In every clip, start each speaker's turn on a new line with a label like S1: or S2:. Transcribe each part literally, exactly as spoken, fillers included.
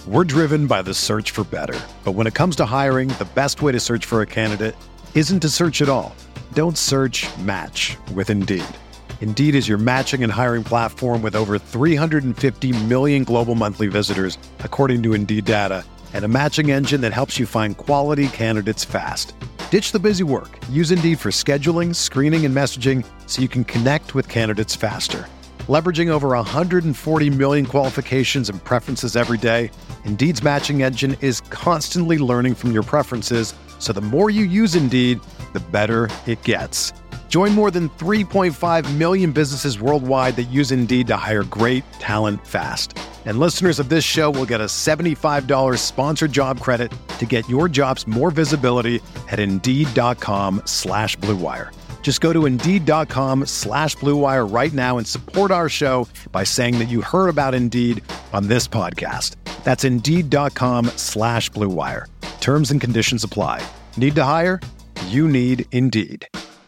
S1: We're driven by the search for better. But when it comes to hiring, the best way to search for a candidate isn't to search at all. Don't search, match with Indeed. Indeed is your matching and hiring platform with over three hundred fifty million global monthly visitors, according to Indeed data, and a matching engine that helps you find quality candidates fast. Ditch the busy work. Use Indeed for scheduling, screening, and messaging so you can connect with candidates faster. Leveraging over one hundred forty million qualifications and preferences every day, Indeed's matching engine is constantly learning from your preferences, so the more you use Indeed, the better it gets. Join more than three point five million businesses worldwide that use Indeed to hire great talent fast. And listeners of this show will get a seventy-five dollars sponsored job credit to get your jobs more visibility at Indeed.com slash Blue Wire. Just go to Indeed.com slash Blue Wire right now and support our show by saying that you heard about Indeed on this podcast. That's Indeed.com slash Blue Wire. Terms and conditions apply. Need to hire? You need Indeed.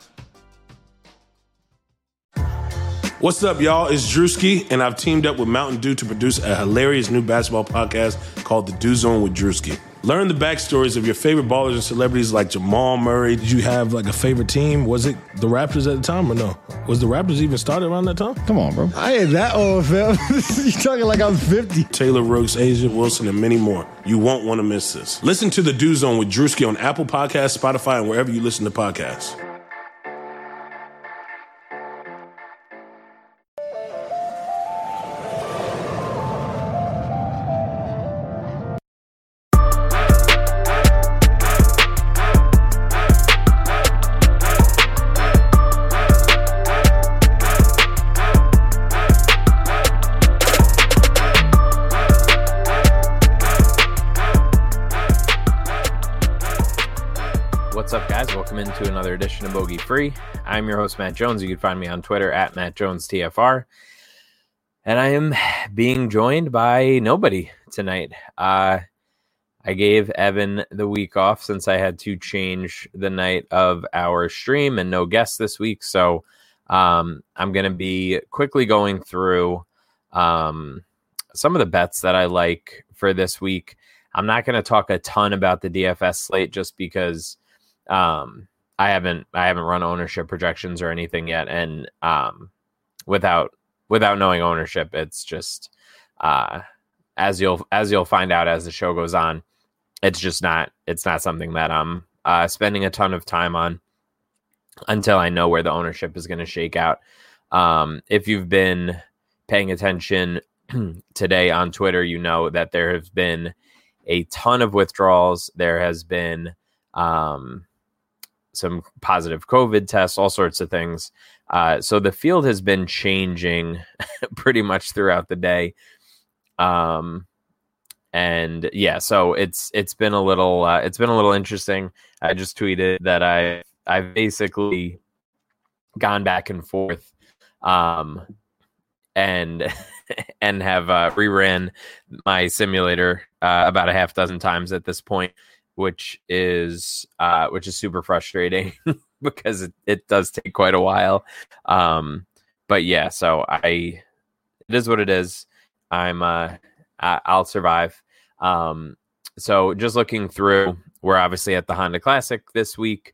S2: What's up, y'all? It's Drewski, and I've teamed up with Mountain Dew to produce a hilarious new basketball podcast called The Dew Zone with Drewski. Learn the backstories of your favorite ballers and celebrities like Jamal Murray.
S3: Did you have like a favorite team? Was it the Raptors at the time or no? Was the Raptors even started around that time?
S4: Come on, bro. I ain't that old, fam. You talking like I'm fifty.
S2: Taylor Rooks, Asia Wilson, and many more. You won't want to miss this. Listen to The Dew Zone with Drewski on Apple Podcasts, Spotify, and wherever you listen to podcasts.
S5: To another edition of Bogey Free. I'm your host, Matt Jones. You can find me on Twitter at Matt Jones T F R. And I am being joined by nobody tonight. Uh, I gave Evan the week off since I had to change the night of our stream and no guests this week. So um, I'm going to be quickly going through um, some of the bets that I like for this week. I'm not going to talk a ton about the D F S slate just because um, I haven't I haven't run ownership projections or anything yet, and um, without without knowing ownership, it's just uh, as you'll as you'll find out as the show goes on, it's just not it's not something that I'm uh, spending a ton of time on until I know where the ownership is going to shake out. Um, if you've been paying attention today on Twitter, you know that there have been a ton of withdrawals. There has been um, some positive COVID tests, all sorts of things. Uh, so the field has been changing pretty much throughout the day. Um, and yeah, so it's, it's been a little, uh, it's been a little interesting. I just tweeted that I, I've basically gone back and forth, um, and, and have, uh, reran my simulator, uh, about a half dozen times at this point, which is uh, which is super frustrating because it, it does take quite a while. Um, but yeah, so I it is what it is. I'm uh, I, I'll survive. Um, so just looking through, we're obviously at the Honda Classic this week.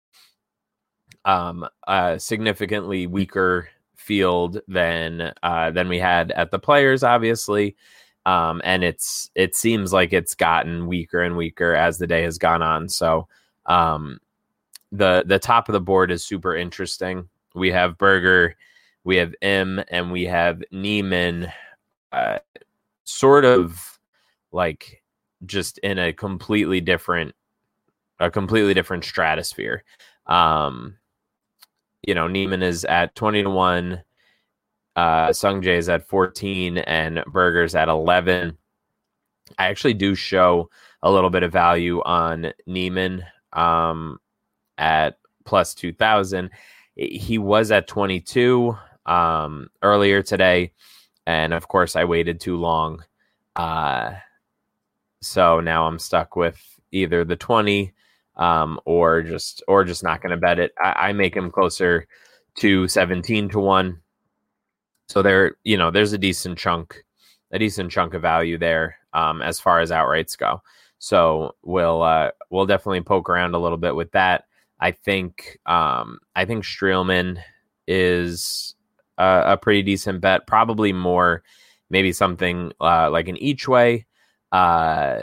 S5: Um, a significantly weaker field than uh, than we had at the Players, obviously. Um, and it's it seems like it's gotten weaker and weaker as the day has gone on. So um, the the top of the board is super interesting. We have Berger, we have M, and we have Niemann, uh, sort of like just in a completely different a completely different stratosphere. Um, you know, Niemann is at twenty to one. Uh, Sungjae is at fourteen and Berger's at eleven. I actually do show a little bit of value on Niemann um, at plus two thousand. He was at twenty-two um, earlier today. And of course, I waited too long. Uh, so now I'm stuck with either the twenty um, or just or just not going to bet it. I, I make him closer to seventeen to one. So there, you know, there's a decent chunk, a decent chunk of value there um, as far as outrights go. So we'll uh, we'll definitely poke around a little bit with that. I think um, I think Streelman is a, a pretty decent bet. Probably more, maybe something uh, like an each way, uh,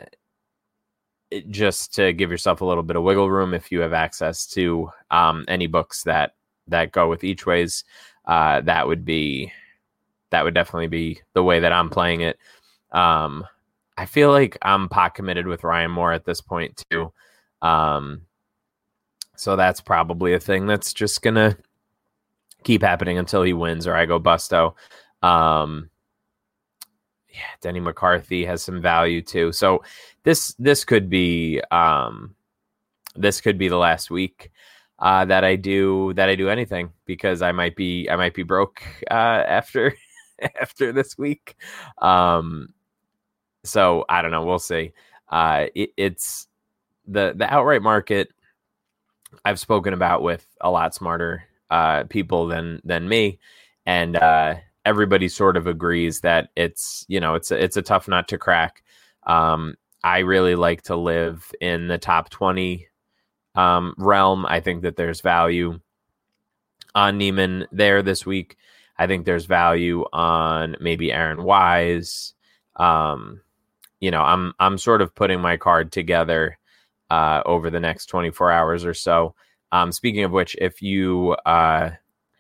S5: just to give yourself a little bit of wiggle room if you have access to um, any books that that go with each ways. Uh, that would be that would definitely be the way that I'm playing it. Um, I feel like I'm pot committed with Ryan Moore at this point too. Um, so that's probably a thing that's just going to keep happening until he wins or I go busto. Um, yeah, Denny McCarthy has some value too. So this, this could be, um, this could be the last week uh, that I do, that I do anything, because I might be, I might be broke uh, after, after this week. Um, so I don't know. We'll see. Uh, it, it's the, the outright market I've spoken about with a lot smarter uh, people than, than me. And uh, everybody sort of agrees that it's, you know, it's a, it's a tough nut to crack. Um, I really like to live in the top twenty um, realm. I think that there's value on Neiman there this week. I think there's value on maybe Aaron Wise. Um, you know, I'm, I'm sort of putting my card together uh, over the next twenty-four hours or so. Um, speaking of which, if you, uh,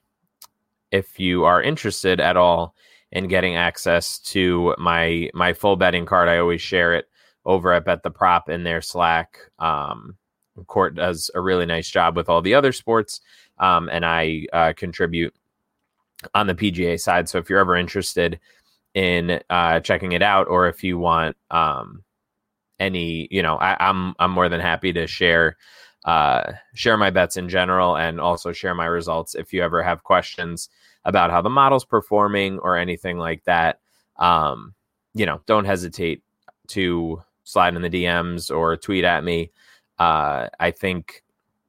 S5: if you are interested at all in getting access to my, my full betting card, I always share it over at Bet the Prop in their Slack. Um, Court does a really nice job with all the other sports. Um, and I uh, contribute on the P G A side. So if you're ever interested in uh, checking it out, or if you want um, any, you know, I, I'm I'm more than happy to share uh, share my bets in general, and also share my results. If you ever have questions about how the model's performing or anything like that, um, you know, don't hesitate to slide in the D Ms or tweet at me. Uh, I think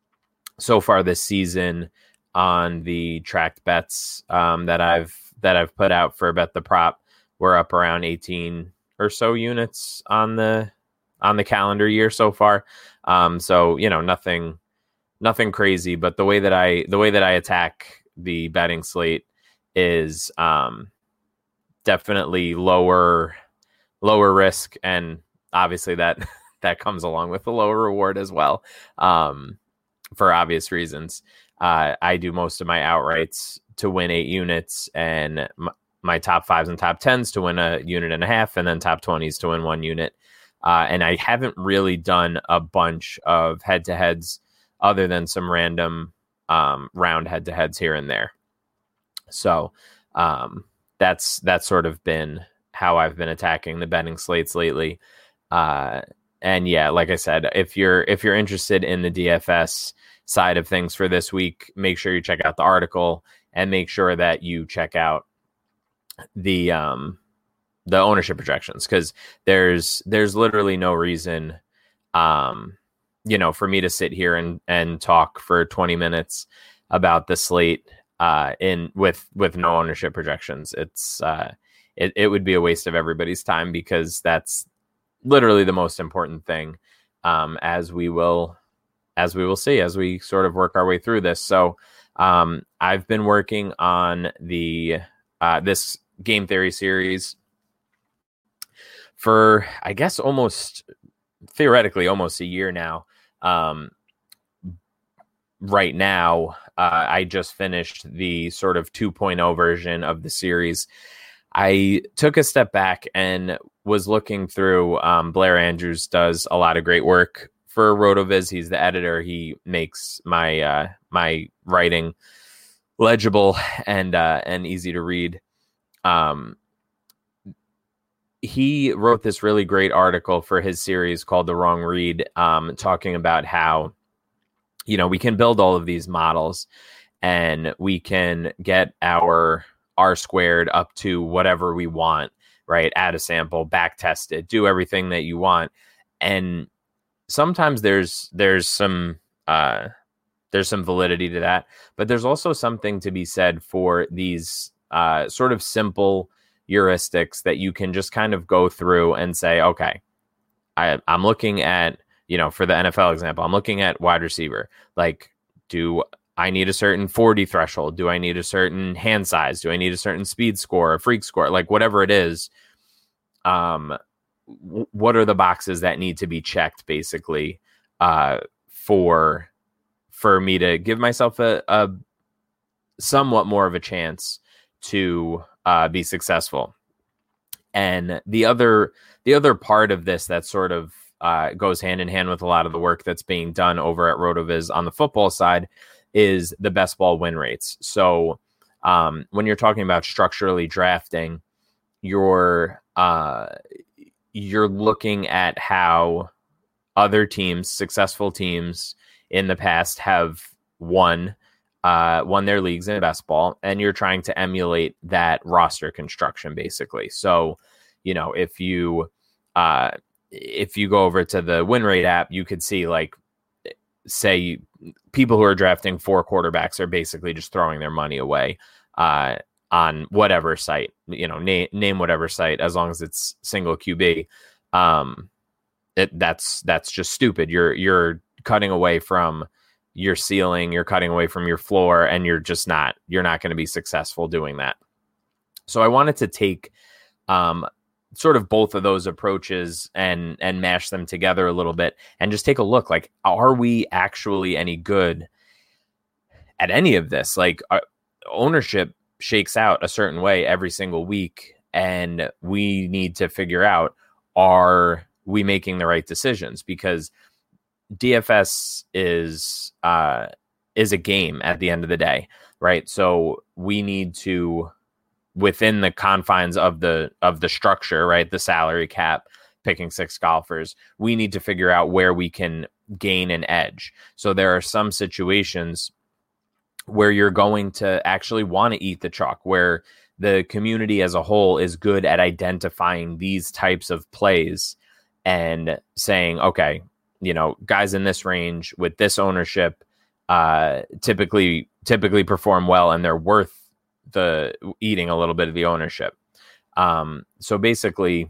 S5: so far this season on the tracked bets um, that I've that I've put out for Bet the Prop, we're up around eighteen or so units on the on the calendar year so far. Um, so you know, nothing nothing crazy, but the way that I the way that I attack the betting slate is um, definitely lower lower risk, and obviously that that comes along with a lower reward as well, um, for obvious reasons. Uh, I do most of my outrights to win eight units, and m- my top fives and top tens to win a unit and a half, and then top twenties to win one unit. Uh, and I haven't really done a bunch of head-to-heads other than some random um, round head-to-heads here and there. So um, that's that's sort of been how I've been attacking the betting slates lately. Uh, and yeah, like I said, if you're if you're interested in the D F S side of things for this week, make sure you check out the article, and make sure that you check out the um, the ownership projections, because there's there's literally no reason, um, you know, for me to sit here and and talk for twenty minutes about the slate uh, in with with no ownership projections. It's uh, it it would be a waste of everybody's time, because that's literally the most important thing, um, as we will. as we will see as we sort of work our way through this. So um, I've been working on the uh, this game theory series for, I guess, almost theoretically almost a year now. Um, right now, uh, I just finished the sort of two point oh version of the series. I took a step back and was looking through. Um, Blair Andrews does a lot of great work for RotoViz. He's the editor. He makes my uh, my writing legible and uh, and easy to read. Um, he wrote this really great article for his series called The Wrong Read, um, talking about how, you know, we can build all of these models, and we can get our R squared up to whatever we want, right? Add a sample, back test it, do everything that you want. And sometimes there's there's some uh, there's some validity to that, but there's also something to be said for these uh, sort of simple heuristics that you can just kind of go through and say, okay, I, I'm looking at, you know, for the N F L example, I'm looking at wide receiver. Like, do I need a certain forty threshold? Do I need a certain hand size? Do I need a certain speed score, a freak score? Like, whatever it is, um, w- what are the boxes that need to be checked, basically, uh, for for me to give myself a, a somewhat more of a chance to uh, be successful. And the other the other part of this that sort of uh, goes hand in hand with a lot of the work that's being done over at RotoViz on the football side is the best ball win rates. So um, when you're talking about structurally drafting, you're uh, you're looking at how other teams, successful teams in the past, have won uh, won their leagues in best ball, and you're trying to emulate that roster construction, basically. So, you know, if you uh, if you go over to the win rate app, you could see, like, say people who are drafting four quarterbacks are basically just throwing their money away uh, on whatever site, you know, name name whatever site, as long as it's single Q B. Um, it, that's that's just stupid. You're you're cutting away from your ceiling, you're cutting away from your floor, and you're just not you're not going to be successful doing that. So I wanted to take um, sort of both of those approaches and and mash them together a little bit and just take a look. Like, are we actually any good at any of this? Like, our ownership shakes out a certain way every single week, and we need to figure out, are we making the right decisions? Because D F S is uh, is a game at the end of the day, right? So we need to, within the confines of the of the structure, right, the salary cap, picking six golfers, we need to figure out where we can gain an edge. So there are some situations where you're going to actually want to eat the chalk, where the community as a whole is good at identifying these types of plays and saying, okay, you know, guys in this range with this ownership uh, typically typically perform well, and they're worth the eating a little bit of the ownership. Um, so basically,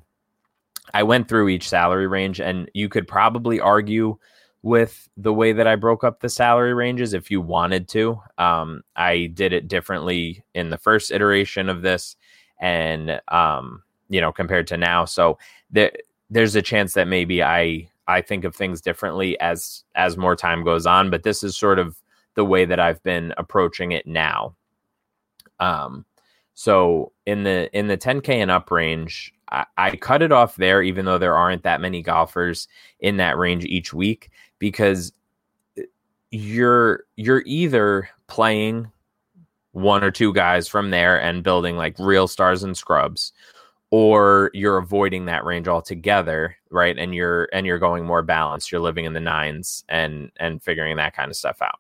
S5: I went through each salary range, and you could probably argue with the way that I broke up the salary ranges if you wanted to. Um, I did it differently in the first iteration of this, and um, you know, compared to now. So there, there's a chance that maybe I. I think of things differently as as more time goes on, but this is sort of the way that I've been approaching it now. Um, so in the in the ten K and up range, I, I cut it off there, even though there aren't that many golfers in that range each week, because you're you're either playing one or two guys from there and building like real stars and scrubs, or you're avoiding that range altogether, right? And you're and you're going more balanced. You're living in the nines and and figuring that kind of stuff out.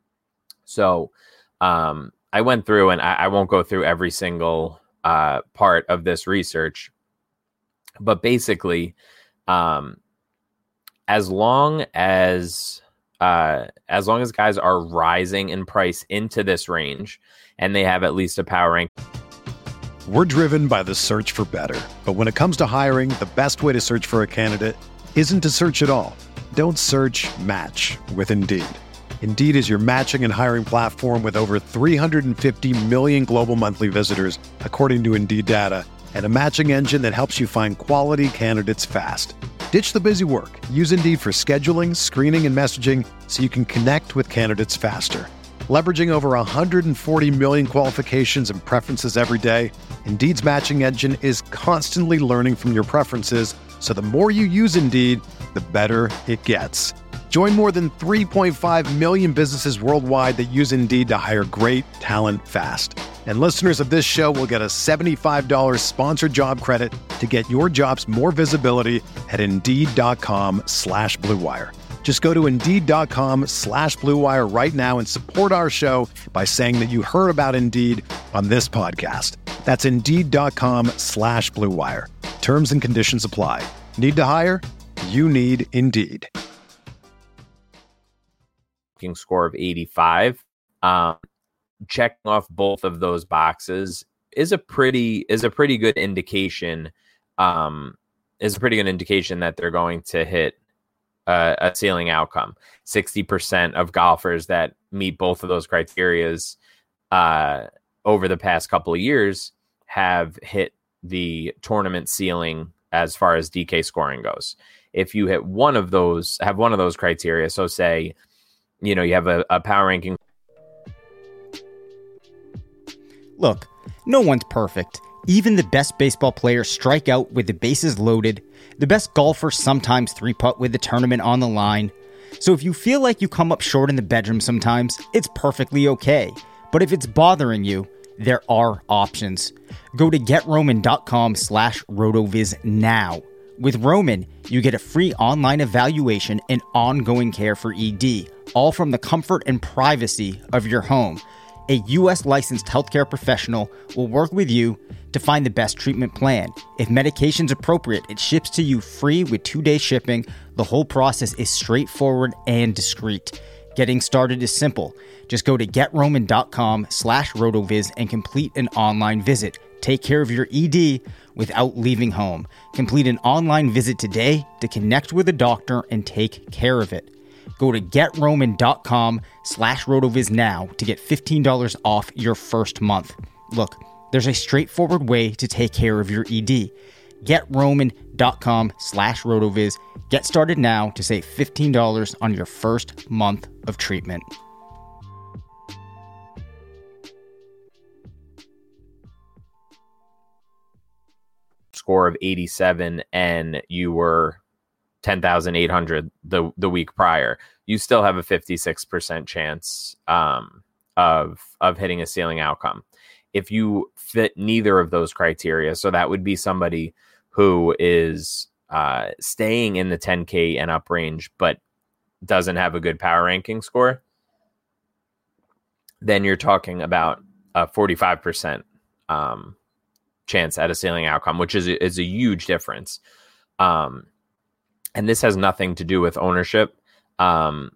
S5: So um, I went through, and I, I won't go through every single uh, part of this research, but basically, um, as long as uh, as long as guys are rising in price into this range, and they have at least a power rank.
S1: We're driven by the search for better. But when it comes to hiring, the best way to search for a candidate isn't to search at all. Don't search, match with Indeed. Indeed is your matching and hiring platform with over three hundred fifty million global monthly visitors, according to Indeed data, and a matching engine that helps you find quality candidates fast. Ditch the busy work. Use Indeed for scheduling, screening, and messaging so you can connect with candidates faster. Leveraging over one hundred forty million qualifications and preferences every day, Indeed's matching engine is constantly learning from your preferences, so the more you use Indeed, the better it gets. Join more than three point five million businesses worldwide that use Indeed to hire great talent fast. And listeners of this show will get a seventy-five dollars sponsored job credit to get your jobs more visibility at Indeed.com slash Blue Wire. Just go to Indeed.com slash Blue Wire right now and support our show by saying that you heard about Indeed on this podcast. That's Indeed.com slash Blue Wire. Terms and conditions apply. Need to hire? You need Indeed.
S5: Score of eighty-five. Um, checking off both of those boxes is a pretty is a pretty good indication. Um, is a pretty good indication that they're going to hit uh, a ceiling outcome. sixty percent of golfers that meet both of those criterias uh, over the past couple of years have hit the tournament ceiling as far as D K scoring goes. If you hit one of those, have one of those criteria, so say, you know, you have a, a power ranking.
S6: Look, no one's perfect. Even the best baseball players strike out with the bases loaded. The best golfers sometimes three-putt with the tournament on the line. So if you feel like you come up short in the bedroom sometimes, it's perfectly okay. But if it's bothering you, there are options. Go to GetRoman.com slash RotoViz now. With Roman, you get a free online evaluation and ongoing care for E D, all from the comfort and privacy of your home. A U S licensed healthcare professional will work with you to find the best treatment plan. If medication's appropriate, it ships to you free with two-day shipping. The whole process is straightforward and discreet. Getting started is simple. Just go to GetRoman.com slash RotoViz and complete an online visit. Take care of your E D without leaving home. Complete an online visit today to connect with a doctor and take care of it. Go to GetRoman.com slash RotoViz now to get fifteen dollars off your first month. Look, there's a straightforward way to take care of your E D. GetRoman.com slash RotoViz. Get started now to save fifteen dollars on your first month of treatment.
S5: Score of eighty-seven and you were ten thousand eight hundred the the week prior, you still have a fifty-six percent chance um, of of hitting a ceiling outcome. If you fit neither of those criteria, so that would be somebody who is uh, staying in the ten K and up range, but doesn't have a good power ranking score, then you're talking about a forty-five percent um, chance at a ceiling outcome, which is is a huge difference. Um, and this has nothing to do with ownership. Um,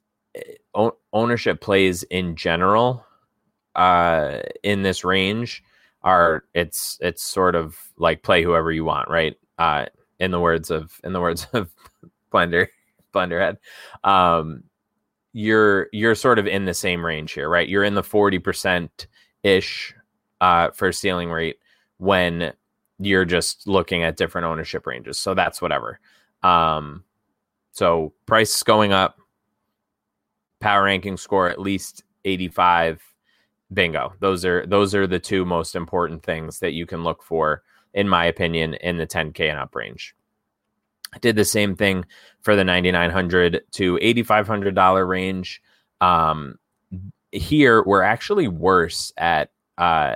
S5: o- ownership plays in general uh, in this range are it's it's sort of like play whoever you want, right? Uh, in the words of in the words of Blender Blenderhead, um, you're you're sort of in the same range here, right? You're in the forty percent ish uh, for ceiling rate when you're just looking at different ownership ranges. So that's whatever. Um, so price is going up, power ranking score at least eighty-five. Bingo. Those are those are the two most important things that you can look for, in my opinion, in the ten K and up range. I did the same thing for the ninety-nine hundred to eighty-five hundred dollars range. Um, here we're actually worse at uh,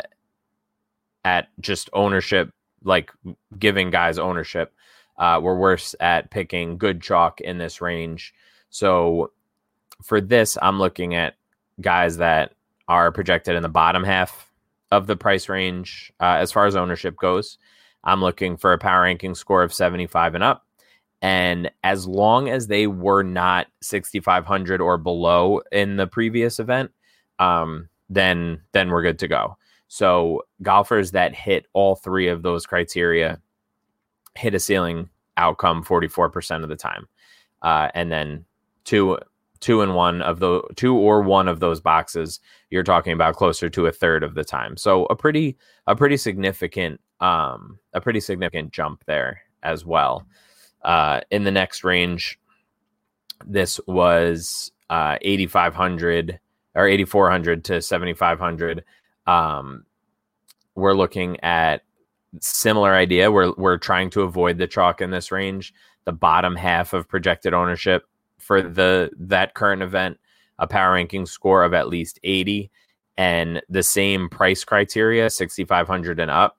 S5: at just ownership, like giving guys ownership. Uh, we're worse at picking good chalk in this range. So for this, I'm looking at guys that are projected in the bottom half of the price range uh, as far as ownership goes. I'm looking for a power ranking score of seventy-five and up. And as long as they were not sixty-five hundred or below in the previous event, um, then then we're good to go. So golfers that hit all three of those criteria hit a ceiling outcome forty-four percent of the time. Uh, and then two two and one of the two or one of those boxes, you're talking about closer to a third of the time. So a pretty a pretty significant um, a pretty significant jump there as well. Uh, in the next range, this was uh, eighty-five hundred or eighty-four hundred to seventy-five hundred. Um, we're looking at similar idea. We're we're trying to avoid the chalk in this range. The bottom half of projected ownership for the that current event, a power ranking score of at least eighty, and the same price criteria, sixty-five hundred and up.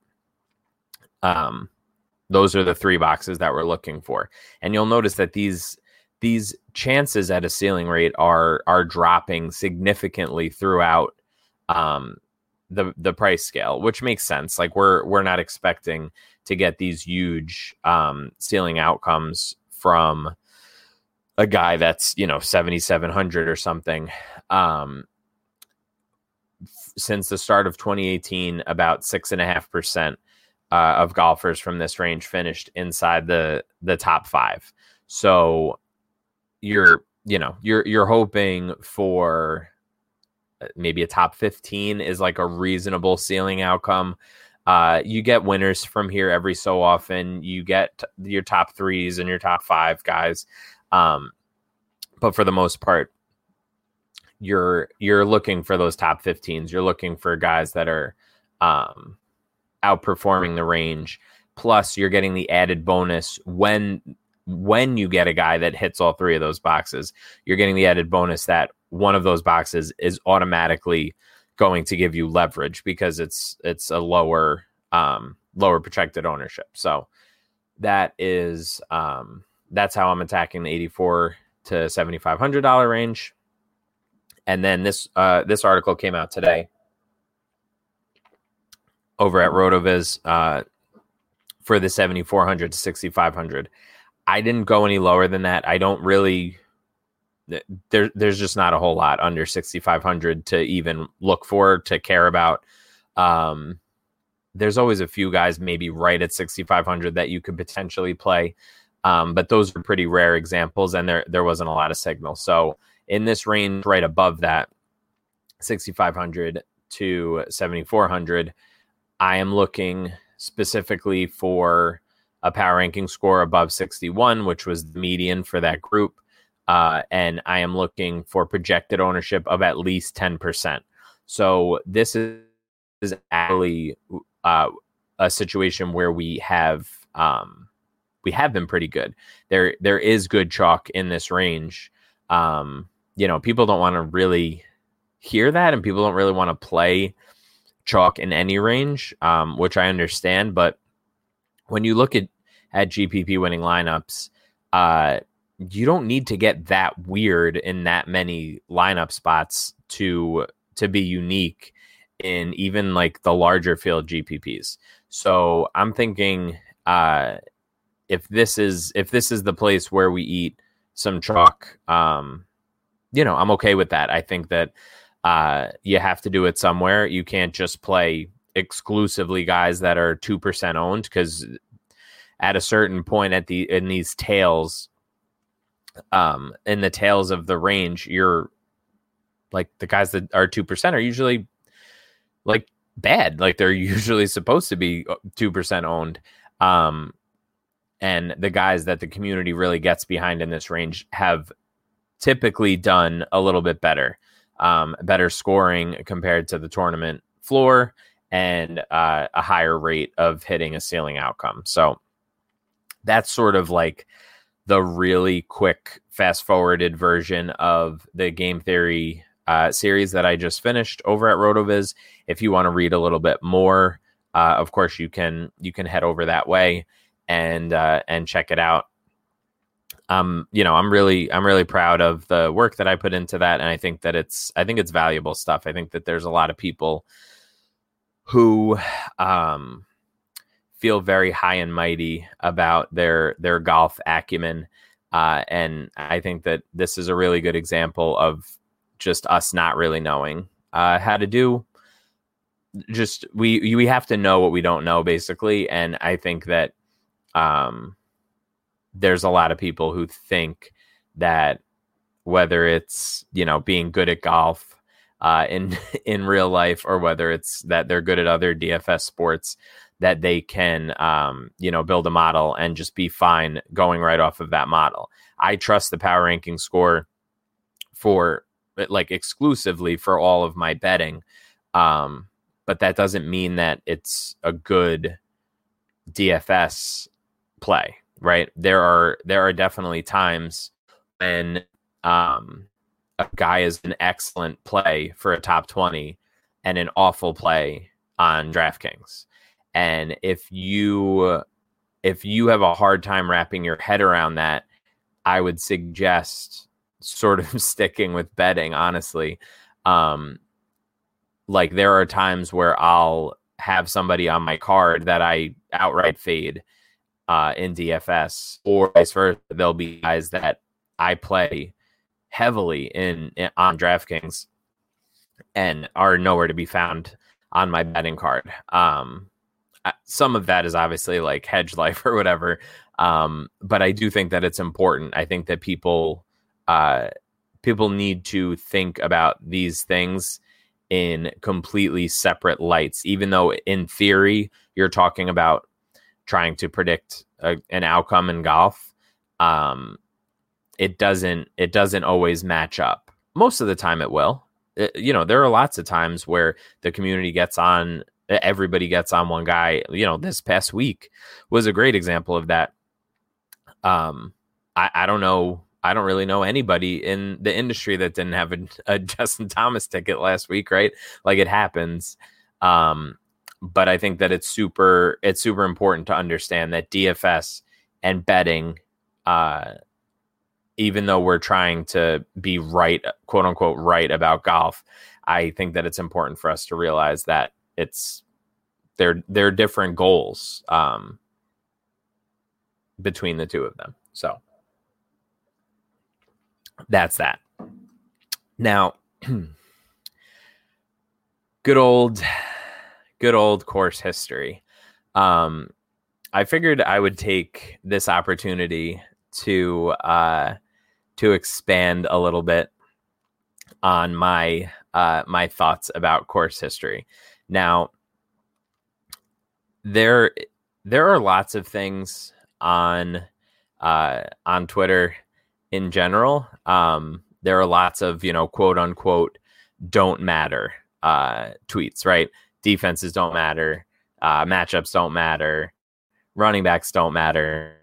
S5: Um, those are the three boxes that we're looking for. And you'll notice that these these chances at a ceiling rate are are dropping significantly throughout um, the the price scale, which makes sense. Like we're we're not expecting to get these huge um, ceiling outcomes from a guy that's, you know, seventy-seven hundred or something. Um, since the start of twenty eighteen, about six and a half percent uh, of golfers from this range finished inside the the top five. So you're you know you're you're hoping for maybe a top fifteen is like a reasonable ceiling outcome. Uh, you get winners from here every so often. You get your top threes and your top five guys, um, but for the most part, you're you're looking for those top fifteens. You're looking for guys that are um, outperforming the range. Plus, you're getting the added bonus when when you get a guy that hits all three of those boxes. You're getting the added bonus that one of those boxes is automatically going to give you leverage because it's it's a lower um, lower projected ownership. So that is um, that's how I'm attacking the eighty-four to seventy-five hundred dollars range. And then this uh, this article came out today over at RotoViz uh, for the seventy-four hundred to sixty-five hundred. I didn't go any lower than that. I don't really. There, there's just not a whole lot under sixty-five hundred to even look for, to care about. Um, there's always a few guys maybe right at sixty-five hundred that you could potentially play, um, but those are pretty rare examples, and there there wasn't a lot of signal. So in this range right above that, sixty-five hundred to seventy-four hundred, I am looking specifically for a power ranking score above sixty-one, which was the median for that group. Uh, and I am looking for projected ownership of at least ten percent. So this is, is actually uh, a situation where we have um, we have been pretty good. There there is good chalk in this range. Um, you know, people don't want to really hear that, and people don't really want to play chalk in any range, um, which I understand. But when you look at at G P P winning lineups, uh, you don't need to get that weird in that many lineup spots to to be unique in even like the larger field G P Ps. So I'm thinking uh, if this is if this is the place where we eat some chalk, um, you know, I'm okay with that. I think that uh, you have to do it somewhere. You can't just play exclusively guys that are two percent owned, because at a certain point at the in these tails. Um, in the tails of the range, you're like the guys that are two percent are usually like bad. Like they're usually supposed to be two percent owned. Um, and the guys that the community really gets behind in this range have typically done a little bit better, um, better scoring compared to the tournament floor, and uh, a higher rate of hitting a ceiling outcome. So that's sort of like the really quick fast forwarded version of the Game Theory uh, series that I just finished over at RotoViz. If you want to read a little bit more, uh, of course you can, you can head over that way and, uh, and check it out. Um, you know, I'm really, I'm really proud of the work that I put into that. And I think that it's, I think it's valuable stuff. I think that there's a lot of people who, um, feel very high and mighty about their their golf acumen, uh, and I think that this is a really good example of just us not really knowing uh, how to do. Just we we have to know what we don't know, basically, and I think that um, there's a lot of people who think that whether it's you know being good at golf uh, in in real life, or whether it's that they're good at other D F S sports, that they can, um, you know, build a model and just be fine going right off of that model. I trust the power ranking score for like exclusively for all of my betting. Um, but that doesn't mean that it's a good D F S play, right? There are, there are definitely times when, um, a guy is an excellent play for a top twenty and an awful play on DraftKings. And if you if you have a hard time wrapping your head around that, I would suggest sort of sticking with betting, honestly. Um, like there are times where I'll have somebody on my card that I outright fade uh, in D F S, or vice versa. There'll be guys that I play heavily in, in on DraftKings, and are nowhere to be found on my betting card. Um, some of that is obviously like hedge life or whatever. Um, but I do think that it's important. I think that people, uh, people need to think about these things in completely separate lights, even though in theory you're talking about trying to predict a, an outcome in golf. Um, it doesn't, it doesn't always match up. Most of the time it will. It, you know, there are lots of times where the community gets on, everybody gets on one guy. You know, this past week was a great example of that. Um, I, I don't know. I don't really know anybody in the industry that didn't have a, a Justin Thomas ticket last week, right? Like, it happens. Um, but I think that it's super, it's super important to understand that D F S and betting, uh, even though we're trying to be right, quote unquote, right about golf, I think that it's important for us to realize that it's, they're, they're different goals, um, between the two of them. So that's that. Now, good old, good old course history. Um, I figured I would take this opportunity to, uh, to expand a little bit on my, uh, my thoughts about course history. Now, there, there are lots of things on, uh, on Twitter in general. Um, there are lots of, you know, quote unquote, don't matter, uh, tweets, right? Defenses don't matter. Uh, matchups don't matter. Running backs don't matter.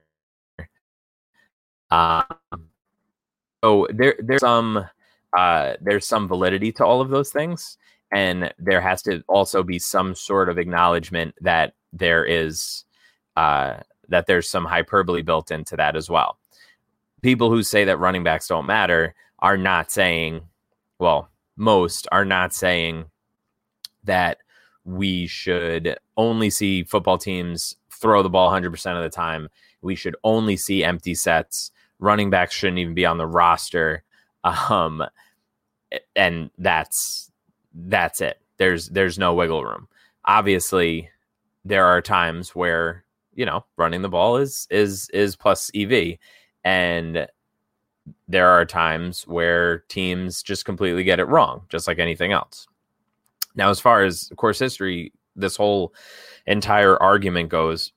S5: Um, so there, there's some, uh, there's some validity to all of those things. And there has to also be some sort of acknowledgement that there is, uh, that there's some hyperbole built into that as well. People who say that running backs don't matter are not saying, well, most are not saying that we should only see football teams throw the ball one hundred percent of the time. We should only see empty sets. Running backs shouldn't even be on the roster. Um, and that's, that's it. There's, there's no wiggle room. Obviously, there are times where, you know, running the ball is, is, is plus E V. And there are times where teams just completely get it wrong, just like anything else. Now, as far as course history, this whole entire argument goes,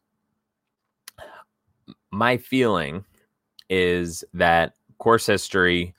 S5: my feeling is that course history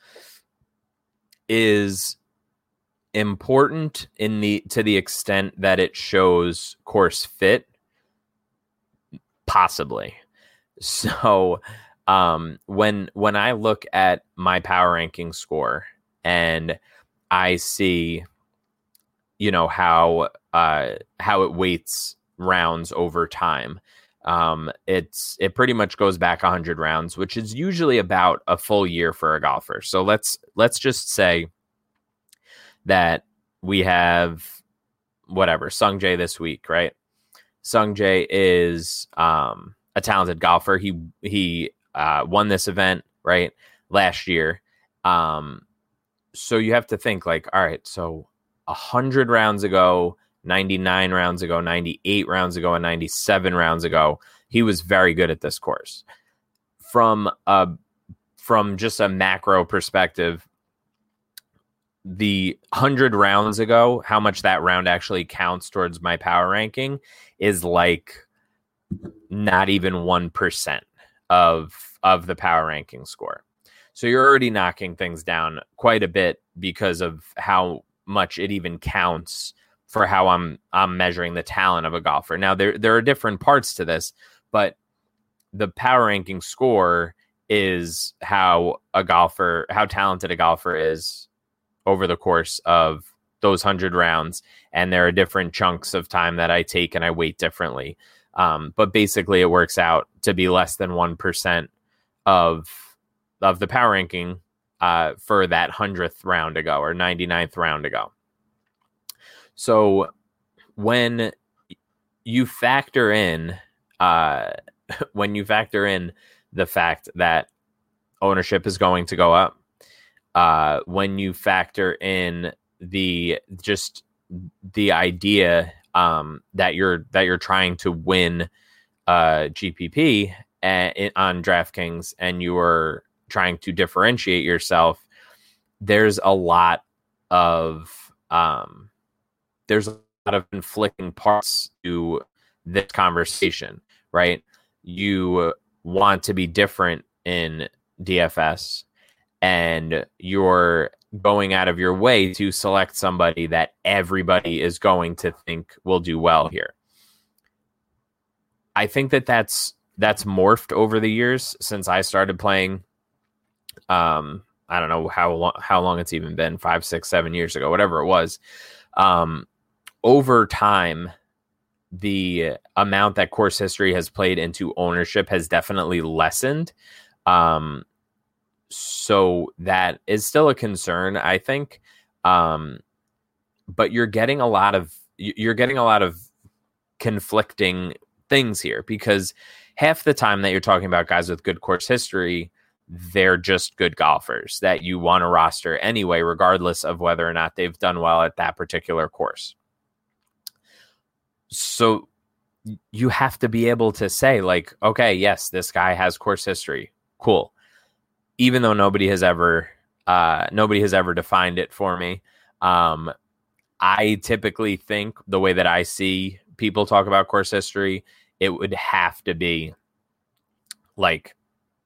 S5: is important in the to the extent that it shows course fit, possibly. So um, when when I look at my power ranking score and I see, you know, how uh, how it weights rounds over time. Um, it's it pretty much goes back one hundred rounds, which is usually about a full year for a golfer. So let's let's just say that we have whatever Sung Jae this week, right? Sung Jae is um, a talented golfer. He he uh, won this event right last year. Um, so you have to think like, all right, so one hundred rounds ago, ninety-nine rounds ago, ninety-eight rounds ago, and ninety-seven rounds ago, he was very good at this course. From a, from just a macro perspective, the one hundred rounds ago, how much that round actually counts towards my power ranking is like not even one percent of, of the power ranking score. So you're already knocking things down quite a bit because of how much it even counts for how I'm I'm measuring the talent of a golfer. Now there there are different parts to this, but the power ranking score is how a golfer, how talented a golfer is over the course of those one hundred rounds. And there are different chunks of time that I take and I weight differently. Um, but basically it works out to be less than one percent of of the power ranking uh, for that hundredth round ago or ninety-ninth round ago. So when you factor in, uh, when you factor in the fact that ownership is going to go up, uh, when you factor in the just the idea um, that you're that you're trying to win uh, G P P a, on DraftKings and you are trying to differentiate yourself, there's a lot of um, there's a lot of conflicting parts to this conversation, right? You want to be different in D F S, and you're going out of your way to select somebody that everybody is going to think will do well here. I think that that's that's morphed over the years since I started playing. Um, I don't know how long how long it's even been, five, six, seven years ago, whatever it was. Um, over time, the amount that course history has played into ownership has definitely lessened. Um, so that is still a concern, I think. Um, but you're getting a lot of you're getting a lot of conflicting things here, because half the time that you're talking about guys with good course history, they're just good golfers that you want to roster anyway, regardless of whether or not they've done well at that particular course. So you have to be able to say, like, okay, yes, this guy has course history. Cool. Even though nobody has ever, uh, nobody has ever defined it for me. Um, I typically think the way that I see people talk about course history, it would have to be like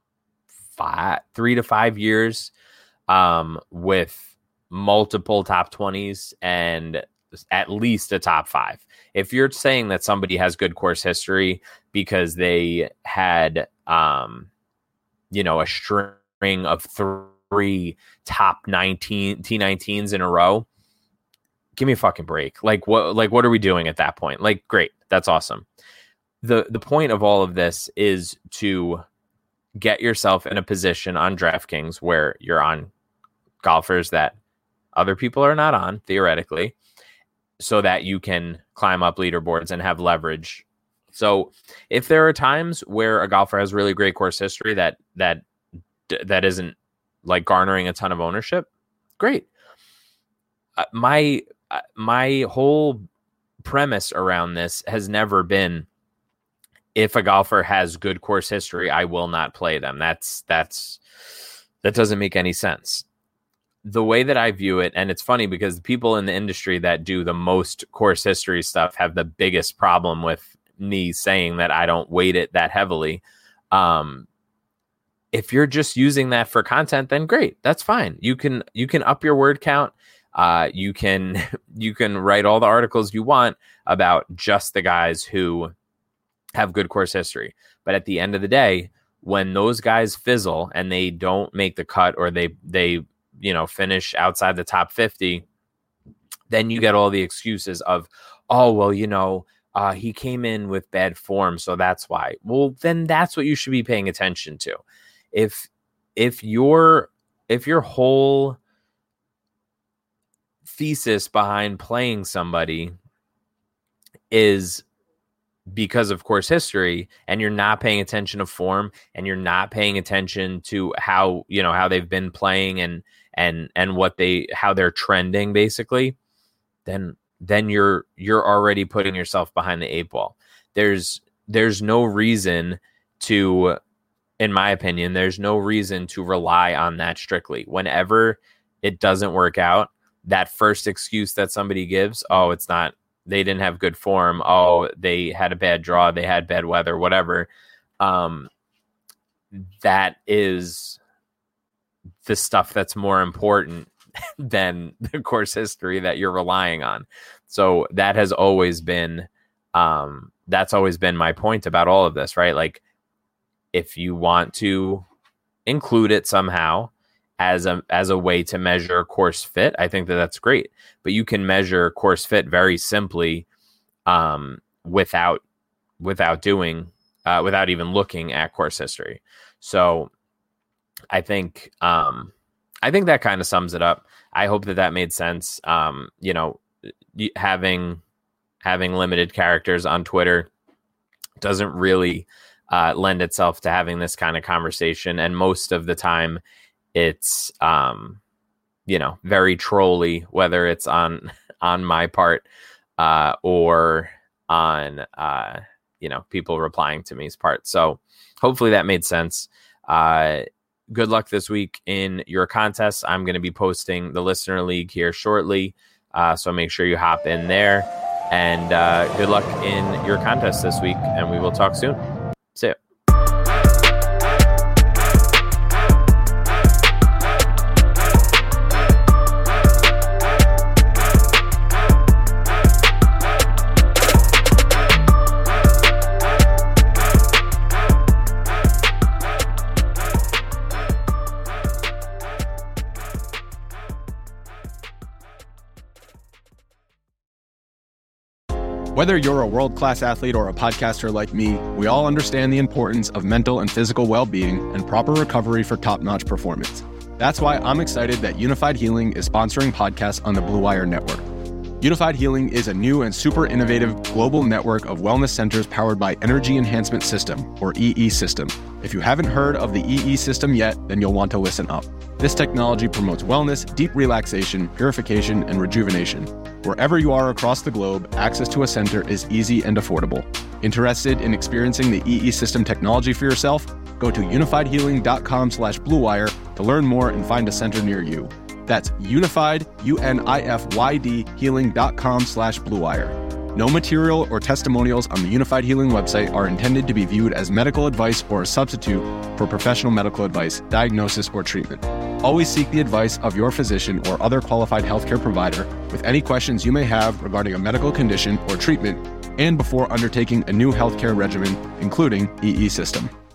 S5: five, three to five years, um, with multiple top twenties and at least a top five. If you're saying that somebody has good course history because they had, um, you know, a string of three top nineteen T nineteens in a row, give me a fucking break. Like what, like what are we doing at that point? Like, great. That's awesome. The, the point of all of this is to get yourself in a position on DraftKings where you're on golfers that other people are not on, theoretically, so that you can climb up leaderboards and have leverage. So if there are times where a golfer has really great course history that that that isn't like garnering a ton of ownership, great. Uh, my uh, my whole premise around this has never been, if a golfer has good course history, I will not play them. That's that's that doesn't make any sense. The way that I view it, and it's funny because the people in the industry that do the most course history stuff have the biggest problem with me saying that I don't weight it that heavily. Um, if you're just using that for content, then great, that's fine. You can you can up your word count. Uh, you can you can write all the articles you want about just the guys who have good course history. But at the end of the day, when those guys fizzle and they don't make the cut, or they they you know, finish outside the top fifty, then you get all the excuses of, oh, well, you know, uh, he came in with bad form, so that's why. Well, then that's what you should be paying attention to. If if your if your whole thesis behind playing somebody is because of course history, and you're not paying attention to form, and you're not paying attention to how, you know, how they've been playing and and and what they how they're trending, basically, then then you're you're already putting yourself behind the eight ball. There's there's no reason to, in my opinion, there's no reason to rely on that strictly. Whenever it doesn't work out, that first excuse that somebody gives, oh, it's not, they didn't have good form, oh, they had a bad draw, they had bad weather, whatever. Um, that is the stuff that's more important than the course history that you're relying on. So that has always been, um, that's always been my point about all of this, right? Like, if you want to include it somehow as a as a way to measure course fit, I think that that's great. But you can measure course fit very simply, um, without without doing uh, without even looking at course history. So I think um, I think that kind of sums it up. I hope that that made sense. Um, you know, having having limited characters on Twitter doesn't really uh, lend itself to having this kind of conversation, and most of the time, it's um, you know, very trolly, whether it's on on my part uh, or on, uh, you know, people replying to me's part. So hopefully that made sense. Uh, good luck this week in your contests. I'm going to be posting the Listener League here shortly. Uh, so make sure you hop in there. And uh, good luck in your contest this week. And we will talk soon. See ya.
S7: Whether you're a world-class athlete or a podcaster like me, we all understand the importance of mental and physical well-being and proper recovery for top-notch performance. That's why I'm excited that Unified Healing is sponsoring podcasts on the Blue Wire Network. Unified Healing is a new and super innovative global network of wellness centers powered by Energy Enhancement System, or E E System. If you haven't heard of the E E System yet, then you'll want to listen up. This technology promotes wellness, deep relaxation, purification, and rejuvenation. Wherever you are across the globe, access to a center is easy and affordable. Interested in experiencing the E E System technology for yourself? Go to unified healing dot com slash blue wire to learn more and find a center near you. That's unified, U N I F Y D, healing dot com slash blue wire. No material or testimonials on the Unified Healing website are intended to be viewed as medical advice or a substitute for professional medical advice, diagnosis, or treatment. Always seek the advice of your physician or other qualified healthcare provider with any questions you may have regarding a medical condition or treatment and before undertaking a new healthcare regimen, including E E System.